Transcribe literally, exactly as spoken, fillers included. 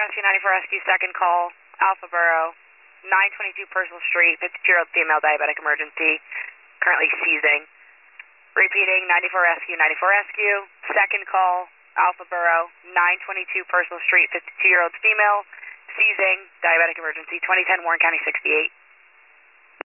Rescue, ninety-four Rescue, second call, Alpha Borough, nine twenty-two Purcell Street, fifty-two-year-old female diabetic emergency, currently seizing. Repeating, ninety-four Rescue, ninety-four Rescue, second call, Alpha Borough, nine twenty-two Purcell Street, fifty-two-year-old female, seizing, diabetic emergency, twenty ten Warren County sixty-eight.